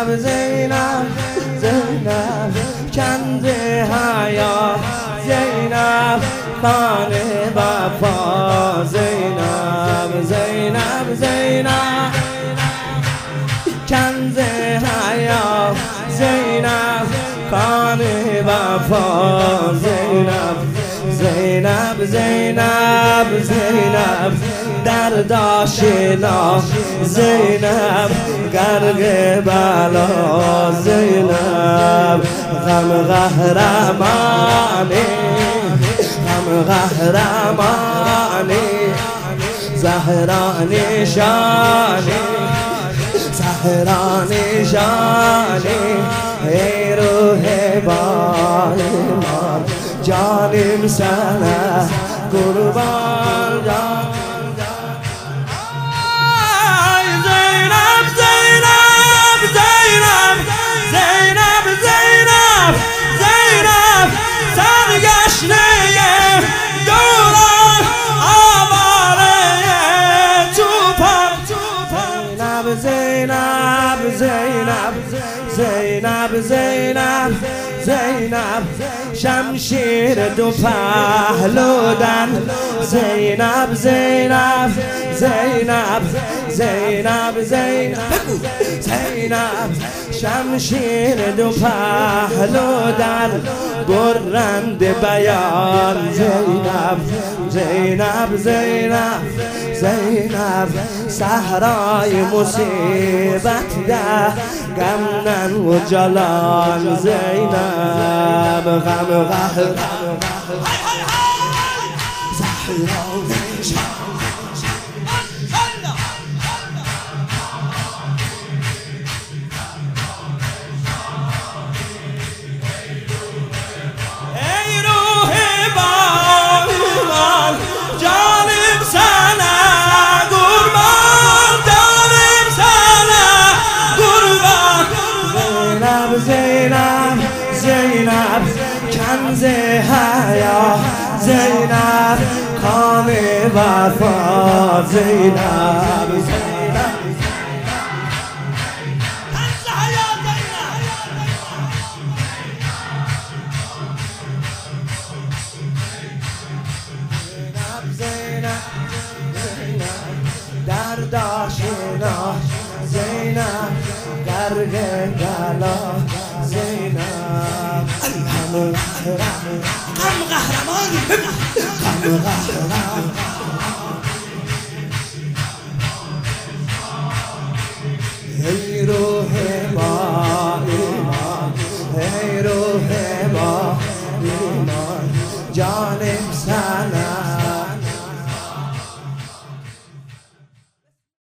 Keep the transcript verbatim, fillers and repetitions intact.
زینب زینب زینب کنز حیا زینب خانه وفا زینب زینب زینب کنز حیا زینب خانه وفا زینب زینب زینب زینب درد آشنا زینب غرق بلا زینب غم قهرمانی غم قهرمانی زهرا نشانی زهرا نشانی ای روح بالمان جانم سنه قربان جان زینب زینب زینب زینب زینب زینب سرگشته دوران آواره توپان زینب زینب زینب زینب زینب شمشیر دو پهلودن زینب زینب زینب زینب زینب زینب شمشیر دو پهلودن برند بیان زینب زینب زینب زینب صحرای مصیبت ده غمنن و جلال زینب غم قهر زهرا زینب زینب کنز حیا زینب کام وفا زینب زینب کنز حیا زینب زینب زینب درد آشنا زینب غرق بلا زینب غم قهرمان غم قهرمان غم قهرمان ای روح با ایمان ای روح با ایمان جانم سنه